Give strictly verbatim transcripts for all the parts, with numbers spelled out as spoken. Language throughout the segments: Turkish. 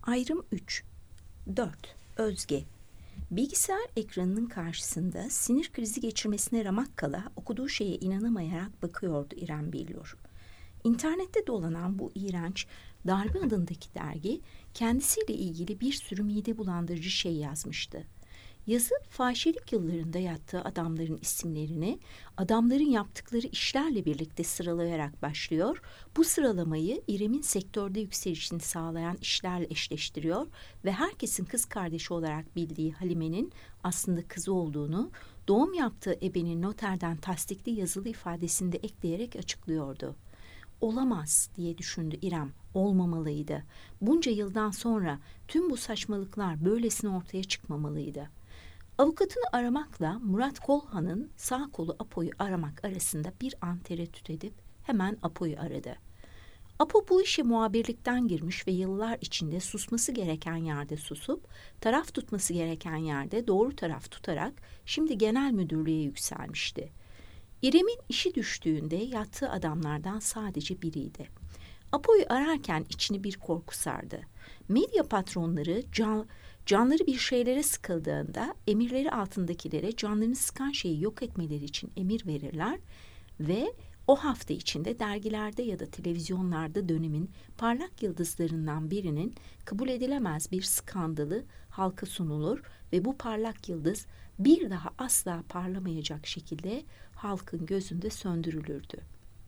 Ayrım üç. dört. Özge. Bilgisayar ekranının karşısında sinir krizi geçirmesine ramak kala okuduğu şeye inanamayarak bakıyordu İrem Billur. İnternette dolanan bu iğrenç Darbe adındaki dergi kendisiyle ilgili bir sürü mide bulandırıcı şey yazmıştı. Yazı fahişelik yıllarında yattığı adamların isimlerini adamların yaptıkları işlerle birlikte sıralayarak başlıyor. Bu sıralamayı İrem'in sektörde yükselişini sağlayan işlerle eşleştiriyor ve herkesin kız kardeşi olarak bildiği Halime'nin aslında kızı olduğunu doğum yaptığı ebenin noterden tasdikli yazılı ifadesinde ekleyerek açıklıyordu. Olamaz diye düşündü İrem. Olmamalıydı. Bunca yıldan sonra tüm bu saçmalıklar böylesine ortaya çıkmamalıydı. Avukatını aramakla Murat Kolhan'ın sağ kolu Apo'yu aramak arasında bir an tereddüt edip hemen Apo'yu aradı. Apo bu işe muhabirlikten girmiş ve yıllar içinde susması gereken yerde susup, taraf tutması gereken yerde doğru taraf tutarak şimdi genel müdürlüğe yükselmişti. İrem'in işi düştüğünde yattığı adamlardan sadece biriydi. Apo'yu ararken içini bir korku sardı. Medya patronları can, canları bir şeylere sıkıldığında emirleri altındakilere canlarını sıkan şeyi yok etmeleri için emir verirler ve o hafta içinde dergilerde ya da televizyonlarda dönemin parlak yıldızlarından birinin kabul edilemez bir skandalı halka sunulur ve bu parlak yıldız bir daha asla parlamayacak şekilde halkın gözünde söndürülürdü.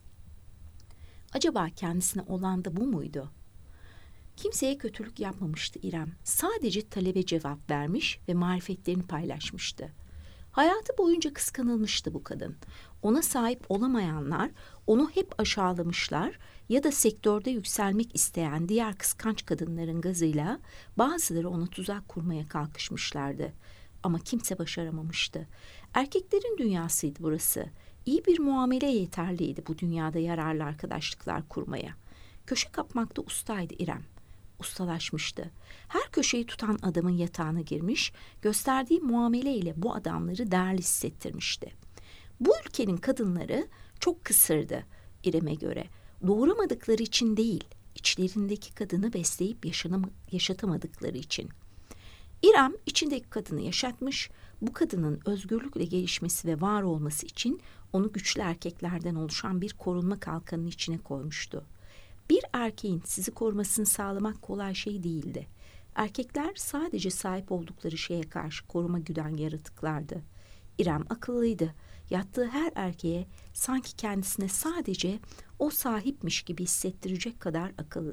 Acaba kendisine olan da bu muydu? Kimseye kötülük yapmamıştı İrem. Sadece talebe cevap vermiş ve marifetlerini paylaşmıştı. Hayatı boyunca kıskanılmıştı bu kadın. Ona sahip olamayanlar onu hep aşağılamışlar ya da sektörde yükselmek isteyen diğer kıskanç kadınların gazıyla bazıları ona tuzak kurmaya kalkışmışlardı. Ama kimse başaramamıştı. Erkeklerin dünyasıydı burası. İyi bir muamele yeterliydi bu dünyada yararlı arkadaşlıklar kurmaya. Köşe kapmakta ustaydı İrem. Ustalaşmıştı. Her köşeyi tutan adamın yatağına girmiş, gösterdiği muameleyle bu adamları değerli hissettirmişti. Bu ülkenin kadınları çok kısırdı İrem'e göre. Doğuramadıkları için değil, içlerindeki kadını besleyip yaşanam- yaşatamadıkları için. İrem içindeki kadını yaşatmış, bu kadının özgürlükle gelişmesi ve var olması için onu güçlü erkeklerden oluşan bir korunma kalkanının içine koymuştu. Bir erkeğin sizi korumasını sağlamak kolay şey değildi. Erkekler sadece sahip oldukları şeye karşı koruma güden yaratıklardı. İrem akıllıydı. Yattığı her erkeğe sanki kendisine sadece o sahipmiş gibi hissettirecek kadar akıllı.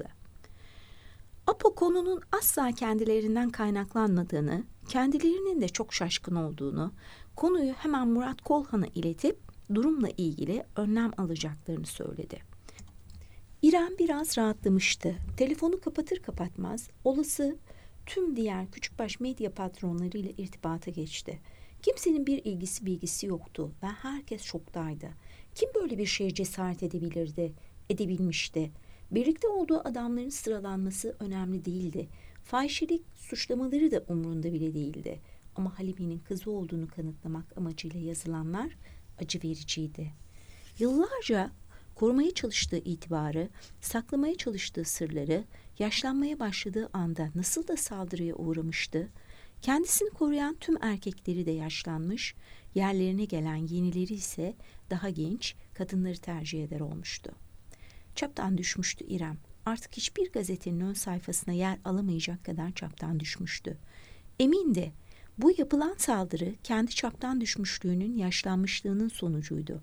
Apo konunun asla kendilerinden kaynaklanmadığını, kendilerinin de çok şaşkın olduğunu, konuyu hemen Murat Kolhan'a iletip durumla ilgili önlem alacaklarını söyledi. İrem biraz rahatlamıştı. Telefonu kapatır kapatmaz olası tüm diğer küçükbaş medya patronlarıyla irtibata geçti. Kimsenin bir ilgisi bilgisi yoktu ve herkes şoktaydı. Kim böyle bir şeye cesaret edebilirdi, edebilmişti? Birlikte olduğu adamların sıralanması önemli değildi. Fahişelik suçlamaları da umurunda bile değildi. Ama Halime'nin kızı olduğunu kanıtlamak amacıyla yazılanlar acı vericiydi. Yıllarca korumaya çalıştığı itibarı, saklamaya çalıştığı sırları, yaşlanmaya başladığı anda nasıl da saldırıya uğramıştı, kendisini koruyan tüm erkekleri de yaşlanmış, yerlerine gelen yenileri ise daha genç kadınları tercih eder olmuştu. Çaptan düşmüştü İrem. Artık hiçbir gazetenin ön sayfasına yer alamayacak kadar çaptan düşmüştü. Emindi. Bu yapılan saldırı kendi çaptan düşmüşlüğünün yaşlanmışlığının sonucuydu.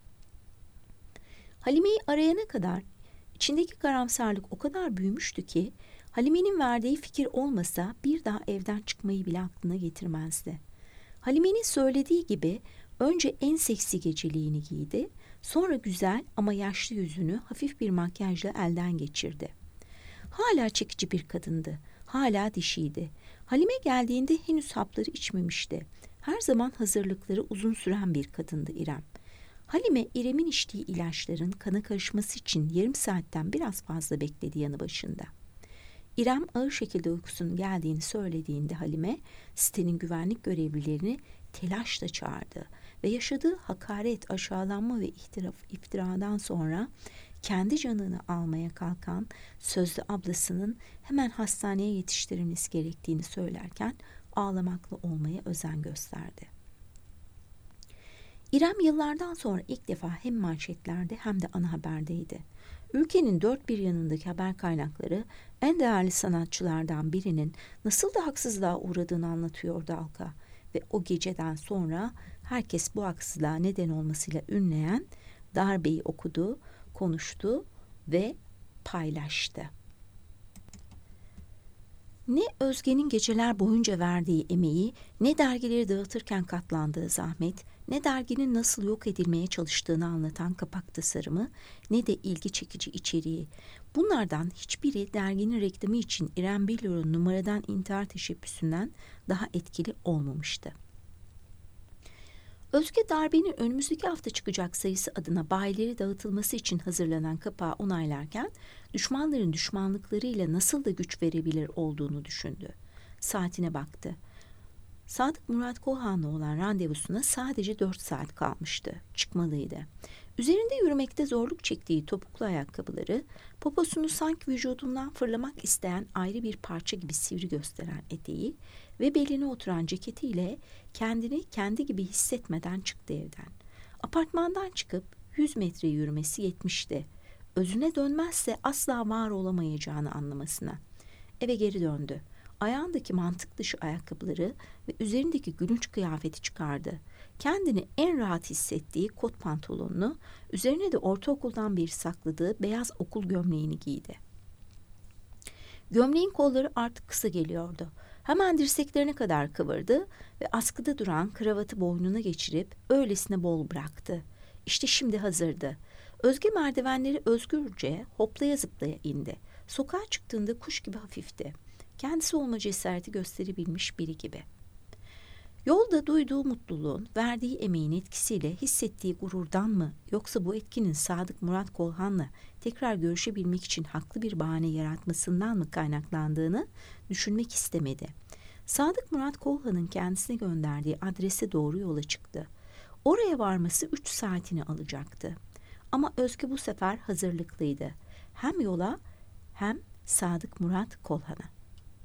Halime'yi arayana kadar içindeki karamsarlık o kadar büyümüştü ki Halime'nin verdiği fikir olmasa bir daha evden çıkmayı bile aklına getirmezdi. Halime'nin söylediği gibi önce en seksi geceliğini giydi, sonra güzel ama yaşlı yüzünü hafif bir makyajla elden geçirdi. Hala çekici bir kadındı, hala dişiydi. Halime geldiğinde henüz hapları içmemişti. Her zaman hazırlıkları uzun süren bir kadındı İrem. Halime, İrem'in içtiği ilaçların kana karışması için yarım saatten biraz fazla bekledi yanı başında. İrem ağır şekilde uykusunun geldiğini söylediğinde Halime, sitenin güvenlik görevlilerini telaşla çağırdı ve yaşadığı hakaret, aşağılanma ve ihtiraf, iftiradan sonra kendi canını almaya kalkan sözlü ablasının hemen hastaneye yetiştirilmesi gerektiğini söylerken ağlamaklı olmaya özen gösterdi. İrem yıllardan sonra ilk defa hem manşetlerde hem de ana haberdeydi. Ülkenin dört bir yanındaki haber kaynakları en değerli sanatçılardan birinin nasıl da haksızlığa uğradığını anlatıyordu halka ve o geceden sonra herkes bu haksızlığa neden olmasıyla ünleyen darbeyi okudu, konuştu ve paylaştı. Ne Özge'nin geceler boyunca verdiği emeği, ne dergileri dağıtırken katlandığı zahmet, ne derginin nasıl yok edilmeye çalıştığını anlatan kapak tasarımı, ne de ilgi çekici içeriği. Bunlardan hiçbiri derginin reklamı için İrem Billur'un numaradan intihar teşebbüsünden daha etkili olmamıştı. Özge darbenin önümüzdeki hafta çıkacak sayısı adına bayileri dağıtılması için hazırlanan kapağı onaylarken düşmanların düşmanlıklarıyla nasıl da güç verebilir olduğunu düşündü. Saatine baktı. Sadık Murat Kolhan'la olan randevusuna sadece dört saat kalmıştı. Çıkmalıydı. Üzerinde yürümekte zorluk çektiği topuklu ayakkabıları, poposunu sanki vücudundan fırlamak isteyen ayrı bir parça gibi sivri gösteren eteği ve beline oturan ceketiyle kendini kendi gibi hissetmeden çıktı evden. Apartmandan çıkıp yüz metre yürümesi yetmişti. Özüne dönmezse asla var olamayacağını anlamasına. Eve geri döndü. Ayağındaki mantık dışı ayakkabıları ve üzerindeki gülünç kıyafeti çıkardı. Kendini en rahat hissettiği kot pantolonunu, üzerine de ortaokuldan beri sakladığı beyaz okul gömleğini giydi. Gömleğin kolları artık kısa geliyordu. Hemen dirseklerine kadar kıvırdı ve askıda duran kravatı boynuna geçirip öylesine bol bıraktı. İşte şimdi hazırdı. Özge merdivenleri özgürce hoplaya zıplaya indi. Sokağa çıktığında kuş gibi hafifti. Kendisi olma cesareti gösterebilmiş biri gibi. Yolda duyduğu mutluluğun, verdiği emeğin etkisiyle hissettiği gururdan mı, yoksa bu etkinin Sadık Murat Kolhan'la tekrar görüşebilmek için haklı bir bahane yaratmasından mı kaynaklandığını düşünmek istemedi. Sadık Murat Kolhan'ın kendisine gönderdiği adrese doğru yola çıktı. Oraya varması üç saatini alacaktı. Ama Özge bu sefer hazırlıklıydı. Hem yola hem Sadık Murat Kolhan'a.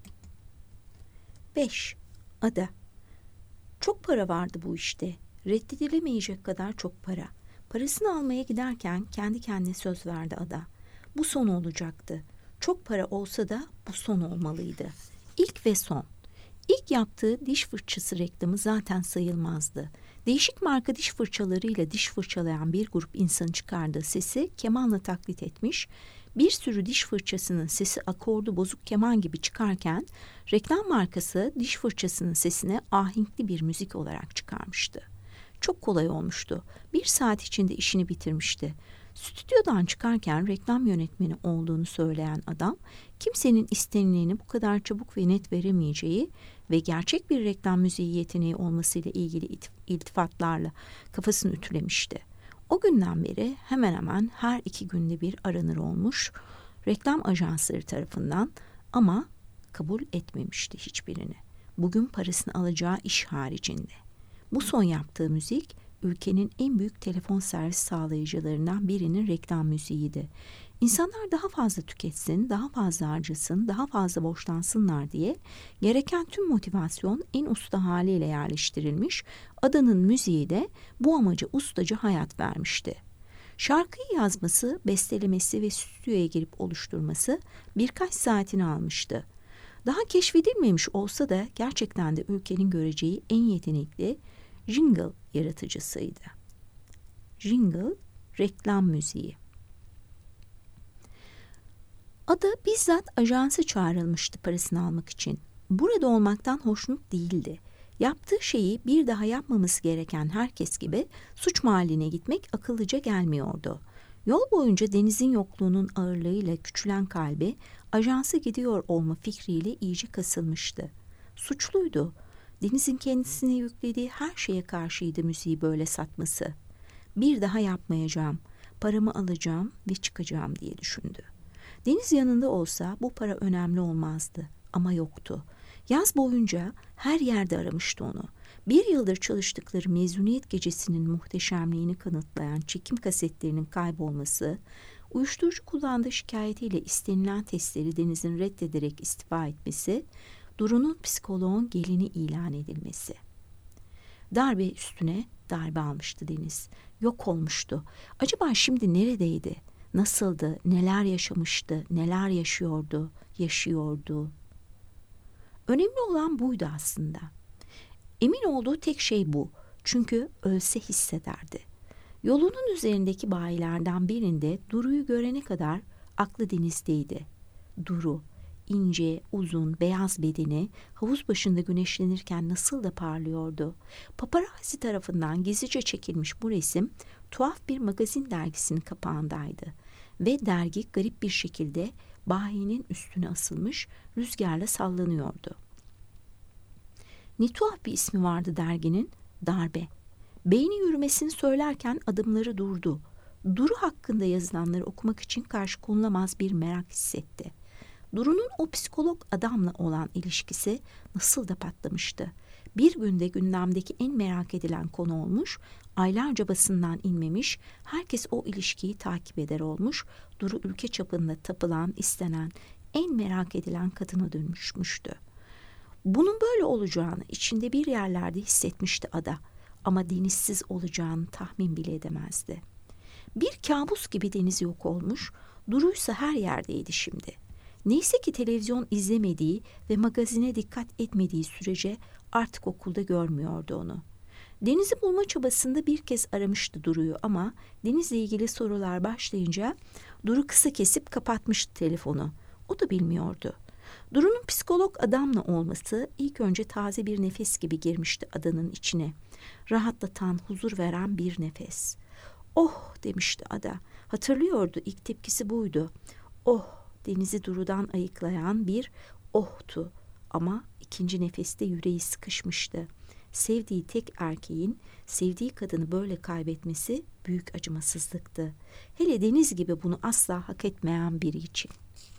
beş. Ada. Çok para vardı bu işte. Reddedilemeyecek kadar çok para. Parasını almaya giderken kendi kendine söz verdi Ada. Bu son olacaktı. Çok para olsa da bu son olmalıydı. İlk ve son. İlk yaptığı diş fırçası reklamı zaten sayılmazdı. Değişik marka diş fırçalarıyla diş fırçalayan bir grup insanın çıkardığı sesi kemanla taklit etmiş, bir sürü diş fırçasının sesi akordu bozuk keman gibi çıkarken reklam markası diş fırçasının sesine ahenkli bir müzik olarak çıkarmıştı. Çok kolay olmuştu. Bir saat içinde işini bitirmişti. Stüdyodan çıkarken reklam yönetmeni olduğunu söyleyen adam, kimsenin istenileni bu kadar çabuk ve net veremeyeceği ve gerçek bir reklam müziği yeteneği olmasıyla ilgili iltifatlarla kafasını ütülemişti. O günden beri hemen hemen her iki günde bir aranır olmuş reklam ajansları tarafından ama kabul etmemişti hiçbirini. Bugün parasını alacağı iş haricinde. Bu son yaptığı müzik ülkenin en büyük telefon servis sağlayıcılarından birinin reklam müziğiydi. İnsanlar daha fazla tüketsin, daha fazla harcasın, daha fazla borçlansınlar diye gereken tüm motivasyon en usta haliyle yerleştirilmiş, Ada'nın müziği de bu amaca ustaca hayat vermişti. Şarkıyı yazması, bestelemesi ve stüdyoya girip oluşturması birkaç saatini almıştı. Daha keşfedilmemiş olsa da gerçekten de ülkenin göreceği en yetenekli jingle yaratıcısıydı. Jingle, reklam müziği. Ada bizzat ajansa çağrılmıştı parasını almak için. Burada olmaktan hoşnut değildi. Yaptığı şeyi bir daha yapmaması gereken herkes gibi suç mahalline gitmek akıllıca gelmiyordu. Yol boyunca Deniz'in yokluğunun ağırlığıyla küçülen kalbi ajansa gidiyor olma fikriyle iyice kasılmıştı. Suçluydu. Deniz'in kendisine yüklediği her şeye karşıydı müziği böyle satması. Bir daha yapmayacağım, paramı alacağım ve çıkacağım diye düşündü. Deniz yanında olsa bu para önemli olmazdı ama yoktu. Yaz boyunca her yerde aramıştı onu. Bir yıldır çalıştıkları mezuniyet gecesinin muhteşemliğini kanıtlayan çekim kasetlerinin kaybolması, uyuşturucu kullandığı şikayetiyle istenilen testleri Deniz'in reddederek istifa etmesi, Duru'nun psikoloğun gelini ilan edilmesi. Darbe üstüne darbe almıştı Deniz. Yok olmuştu. Acaba şimdi neredeydi? Nasıldı? Neler yaşamıştı? Neler yaşıyordu? Yaşıyordu. Önemli olan buydu aslında. Emin olduğu tek şey bu. Çünkü ölse hissederdi. Yolunun üzerindeki bayilerden birinde Duru'yu görene kadar aklı Deniz'deydi. Duru, ince, uzun, beyaz bedeni havuz başında güneşlenirken nasıl da parlıyordu. Paparazzi tarafından gizlice çekilmiş bu resim tuhaf bir magazin dergisinin kapağındaydı. Ve dergi garip bir şekilde bahinin üstüne asılmış, rüzgarla sallanıyordu. Ne tuhaf bir ismi vardı derginin? Darbe. Beyni yürümesini söylerken adımları durdu. Duru hakkında yazılanları okumak için karşı konulamaz bir merak hissetti. Duru'nun o psikolog adamla olan ilişkisi nasıl da patlamıştı. Bir günde gündemdeki en merak edilen konu olmuş, aylarca basından inmemiş, herkes o ilişkiyi takip eder olmuş, Duru ülke çapında tapılan, istenen, en merak edilen kadına dönüşmüştü. Bunun böyle olacağını içinde bir yerlerde hissetmişti Ada ama Denizsiz olacağını tahmin bile edemezdi. Bir kabus gibi Deniz yok olmuş, Duru'ysa her yerdeydi şimdi. Neyse ki televizyon izlemediği ve magazine dikkat etmediği sürece artık okulda görmüyordu onu. Deniz'i bulma çabasında bir kez aramıştı Duru'yu ama Deniz'le ilgili sorular başlayınca Duru kısa kesip kapatmıştı telefonu. O da bilmiyordu. Duru'nun psikolog adamla olması ilk önce taze bir nefes gibi girmişti Ada'nın içine. Rahatlatan, huzur veren bir nefes. Oh demişti Ada. Hatırlıyordu, ilk tepkisi buydu. Oh, Deniz'i Duru'dan ayıklayan bir ohtu. Ama ikinci nefeste yüreği sıkışmıştı. Sevdiği tek erkeğin sevdiği kadını böyle kaybetmesi büyük acımasızlıktı. Hele Deniz gibi bunu asla hak etmeyen biri için.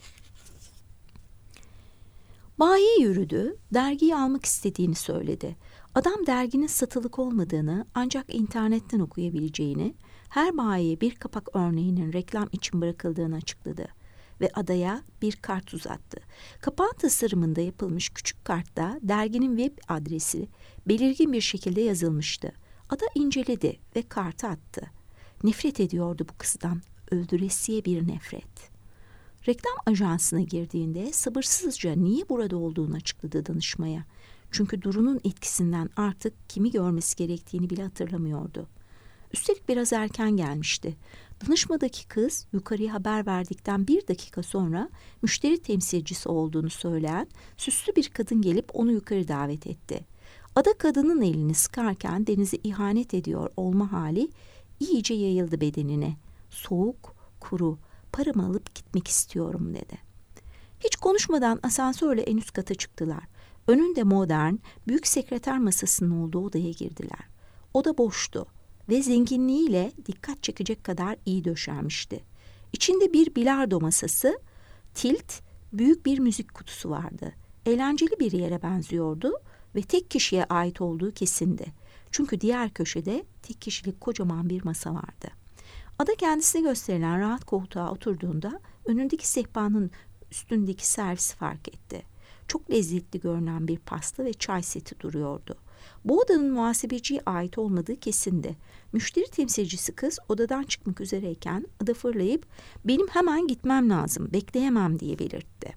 Bayiye yürüdü, dergiyi almak istediğini söyledi. Adam derginin satılık olmadığını ancak internetten okuyabileceğini, her bayiye bir kapak örneğinin reklam için bırakıldığını açıkladı ve Ada'ya bir kart uzattı. Kapağın tasarımında yapılmış küçük kartta derginin web adresi belirgin bir şekilde yazılmıştı. Ada inceledi ve kartı attı. Nefret ediyordu bu kızdan, öldüresiye bir nefret. Reklam ajansına girdiğinde sabırsızca niye burada olduğunu açıkladı danışmaya. Çünkü Duru'nun etkisinden artık kimi görmesi gerektiğini bile hatırlamıyordu. Üstelik biraz erken gelmişti. Danışmadaki kız yukarıya haber verdikten bir dakika sonra müşteri temsilcisi olduğunu söyleyen süslü bir kadın gelip onu yukarı davet etti. Ada kadının elini sıkarken Deniz'e ihanet ediyor olma hali iyice yayıldı bedenine. Soğuk, kuru, paramı alıp gitmek istiyorum dedi. Hiç konuşmadan asansörle en üst kata çıktılar. Önünde modern, büyük sekreter masasının olduğu odaya girdiler. Oda boştu ve zenginliğiyle dikkat çekecek kadar iyi döşenmişti. İçinde bir bilardo masası, tilt, büyük bir müzik kutusu vardı. Eğlenceli bir yere benziyordu ve tek kişiye ait olduğu kesindi. Çünkü diğer köşede tek kişilik kocaman bir masa vardı. Ada kendisine gösterilen rahat koltuğa oturduğunda önündeki sehpanın üstündeki servisi fark etti. Çok lezzetli görünen bir pasta ve çay seti duruyordu. Bu odanın muhasebeciye ait olmadığı kesindi. Müşteri temsilcisi kız odadan çıkmak üzereyken Ada fırlayıp benim hemen gitmem lazım, bekleyemem diye belirtti.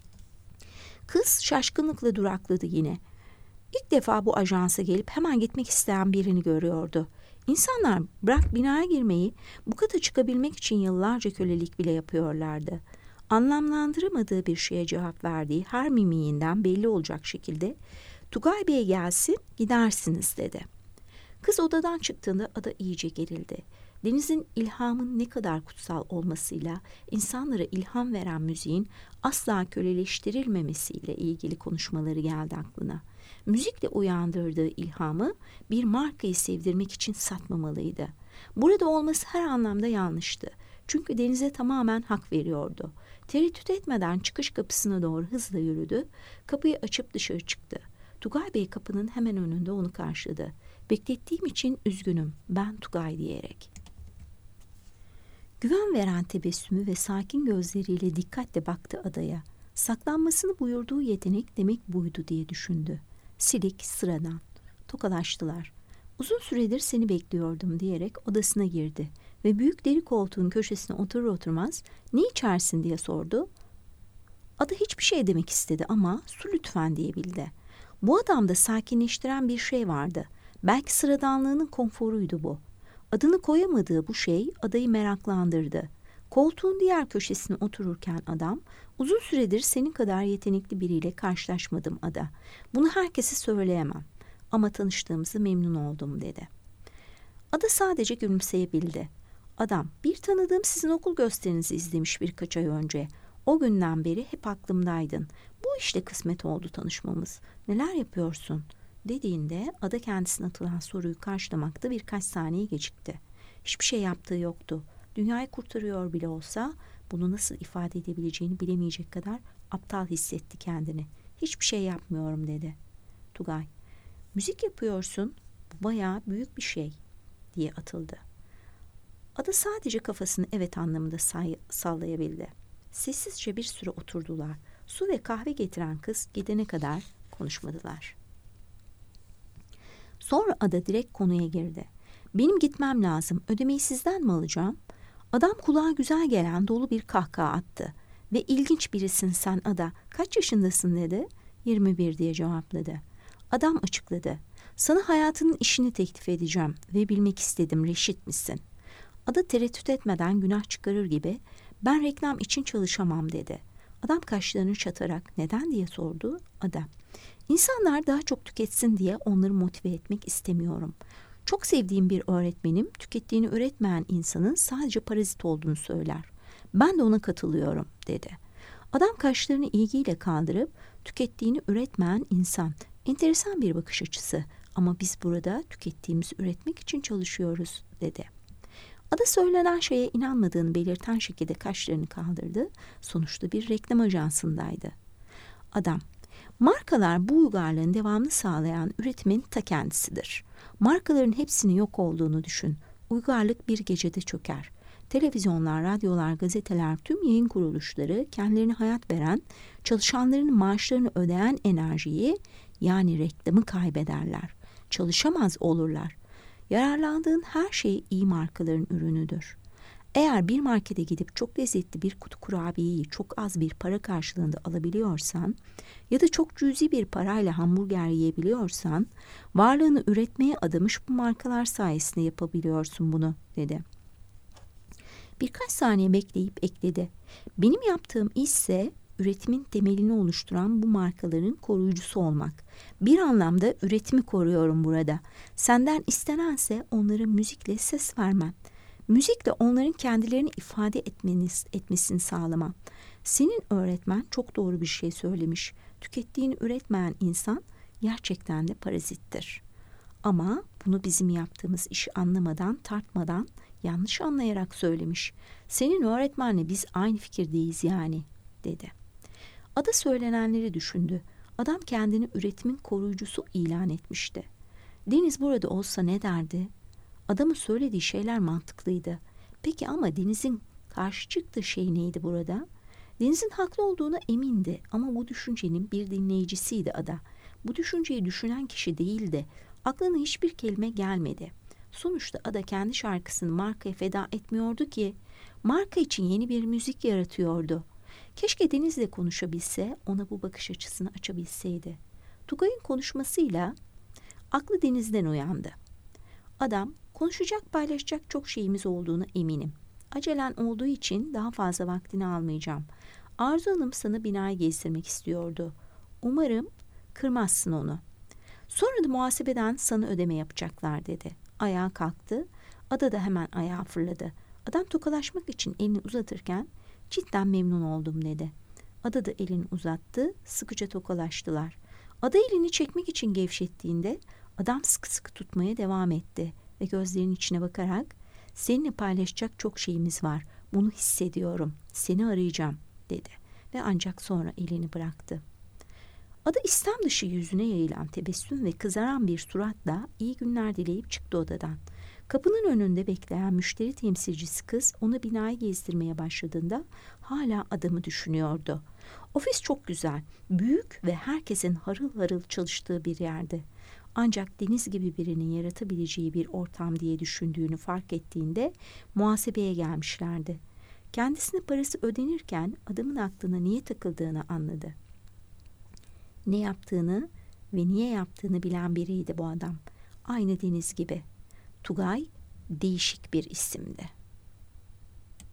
Kız şaşkınlıkla durakladı yine. İlk defa bu ajansa gelip hemen gitmek isteyen birini görüyordu. İnsanlar bırak binaya girmeyi, bu kata çıkabilmek için yıllarca kölelik bile yapıyorlardı. Anlamlandıramadığı bir şeye cevap verdiği her mimiğinden belli olacak şekilde Tugay Bey gelsin gidersiniz dedi. Kız odadan çıktığında Ada iyice gerildi. Deniz'in ilhamın ne kadar kutsal olmasıyla insanlara ilham veren müziğin asla köleleştirilmemesiyle ilgili konuşmaları geldi aklına. Müzikle uyandırdığı ilhamı bir markayı sevdirmek için satmamalıydı. Burada olması her anlamda yanlıştı. Çünkü Deniz'e tamamen hak veriyordu. Tereddüt etmeden çıkış kapısına doğru hızla yürüdü. Kapıyı açıp dışarı çıktı. Tugay Bey kapının hemen önünde onu karşıladı. Beklettiğim için üzgünüm, ben Tugay diyerek. Güven veren tebessümü ve sakin gözleriyle dikkatle baktı adaya. Saklanmasını buyurduğu yetenek demek buydu diye düşündü. Silik, sıradan. Tokalaştılar. Uzun süredir seni bekliyordum diyerek odasına girdi ve büyük deri koltuğun köşesine oturur oturmaz ne içersin diye sordu. Ada hiçbir şey demek istedi ama su lütfen diyebildi. Bu adamda sakinleştiren bir şey vardı. Belki sıradanlığının konforuydu bu. Adını koyamadığı bu şey adayı meraklandırdı. Koltuğun diğer köşesine otururken adam, uzun süredir senin kadar yetenekli biriyle karşılaşmadım Ada. Bunu herkese söyleyemem ama tanıştığımızı memnun oldum dedi. Ada sadece gülümseyebildi. Adam, bir tanıdığım sizin okul gösterinizi izlemiş birkaç ay önce. O günden beri hep aklımdaydın. Bu işte kısmet oldu tanışmamız. Neler yapıyorsun? Dediğinde Ada kendisine atılan soruyu karşılamakta birkaç saniye gecikti. Hiçbir şey yaptığı yoktu. Dünyayı kurtarıyor bile olsa bunu nasıl ifade edebileceğini bilemeyecek kadar aptal hissetti kendini. Hiçbir şey yapmıyorum dedi. Tugay, müzik yapıyorsun. Bu bayağı büyük bir şey diye atıldı. Ada sadece kafasını evet anlamında say- sallayabildi. Sessizce bir süre oturdular. Su ve kahve getiren kız gidene kadar konuşmadılar. Sonra Ada direkt konuya girdi. Benim gitmem lazım. Ödemeyi sizden mi alacağım? Adam kulağa güzel gelen dolu bir kahkaha attı. Ve ilginç birisin sen Ada. Kaç yaşındasın dedi. yirmi bir diye cevapladı. Adam açıkladı. Sana hayatının işini teklif edeceğim ve bilmek istedim reşit misin? Ada tereddüt etmeden günah çıkarır gibi ben reklam için çalışamam dedi. Adam kaşlarını çatarak neden diye sordu. Ada, İnsanlar daha çok tüketsin diye onları motive etmek istemiyorum. Çok sevdiğim bir öğretmenim tükettiğini üretmeyen insanın sadece parazit olduğunu söyler. Ben de ona katılıyorum dedi. Adam kaşlarını ilgiyle kaldırıp tükettiğini üretmeyen insan. Enteresan bir bakış açısı ama biz burada tükettiğimizi üretmek için çalışıyoruz dedi. Ada söylenen şeye inanmadığını belirten şekilde kaşlarını kaldırdı. Sonuçta bir reklam ajansındaydı. Adam, markalar bu uygarlığın devamını sağlayan üretimin ta kendisidir. Markaların hepsinin yok olduğunu düşün. Uygarlık bir gecede çöker. Televizyonlar, radyolar, gazeteler, tüm yayın kuruluşları kendilerine hayat veren, çalışanların maaşlarını ödeyen enerjiyi yani reklamı kaybederler. Çalışamaz olurlar. Yararlandığın her şey iyi markaların ürünüdür. Eğer bir markete gidip çok lezzetli bir kutu kurabiyeyi çok az bir para karşılığında alabiliyorsan ya da çok cüzi bir parayla hamburger yiyebiliyorsan varlığını üretmeye adamış bu markalar sayesinde yapabiliyorsun bunu dedi. Birkaç saniye bekleyip ekledi. Benim yaptığım işse üretimin temelini oluşturan bu markaların koruyucusu olmak. Bir anlamda üretimi koruyorum burada. Senden istenense onlara müzikle ses vermem. Müzikle onların kendilerini ifade etmeniz, etmesini sağlamam. Senin öğretmen çok doğru bir şey söylemiş. Tükettiğini üretmeyen insan gerçekten de parazittir. Ama bunu bizim yaptığımız işi anlamadan, tartmadan, yanlış anlayarak söylemiş. Senin öğretmenle biz aynı fikirdeyiz yani, dedi. Ada söylenenleri düşündü. Adam kendini üretimin koruyucusu ilan etmişti. Deniz burada olsa ne derdi? Adamın söylediği şeyler mantıklıydı. Peki ama Deniz'in karşı çıktığı şey neydi burada? Deniz'in haklı olduğuna emindi ama bu düşüncenin bir dinleyicisiydi Ada. Bu düşünceyi düşünen kişi değildi. Aklına hiçbir kelime gelmedi. Sonuçta Ada kendi şarkısını markaya feda etmiyordu ki. Marka için yeni bir müzik yaratıyordu. Keşke Deniz'le konuşabilse, ona bu bakış açısını açabilseydi. Tugay'ın konuşmasıyla aklı Deniz'den uyandı. Adam, konuşacak, paylaşacak çok şeyimiz olduğuna eminim. Acelen olduğu için daha fazla vaktini almayacağım. Arzu Hanım sana binayı gezdirmek istiyordu. Umarım kırmazsın onu. Sonra da muhasebeden sana ödeme yapacaklar dedi. Ayağa kalktı. Ada da hemen ayağa fırladı. Adam tokalaşmak için elini uzatırken cidden memnun oldum dedi. Ada da elini uzattı. Sıkıca tokalaştılar. Ada elini çekmek için gevşettiğinde adam sıkı sıkı tutmaya devam etti ve gözlerinin içine bakarak seninle paylaşacak çok şeyimiz var. Bunu hissediyorum. Seni arayacağım dedi ve ancak sonra elini bıraktı. Adı istem dışı yüzüne yayılan tebessüm ve kızaran bir suratla iyi günler dileyip çıktı odadan. Kapının önünde bekleyen müşteri temsilcisi kız onu binayı gezdirmeye başladığında hala adamı düşünüyordu. Ofis çok güzel, büyük ve herkesin harıl harıl çalıştığı bir yerde. Ancak Deniz gibi birinin yaratabileceği bir ortam diye düşündüğünü fark ettiğinde muhasebeye gelmişlerdi. Kendisine parası ödenirken adamın aklına niye takıldığını anladı. Ne yaptığını ve niye yaptığını bilen biriydi bu adam. Aynı Deniz gibi. Tugay değişik bir isimdi.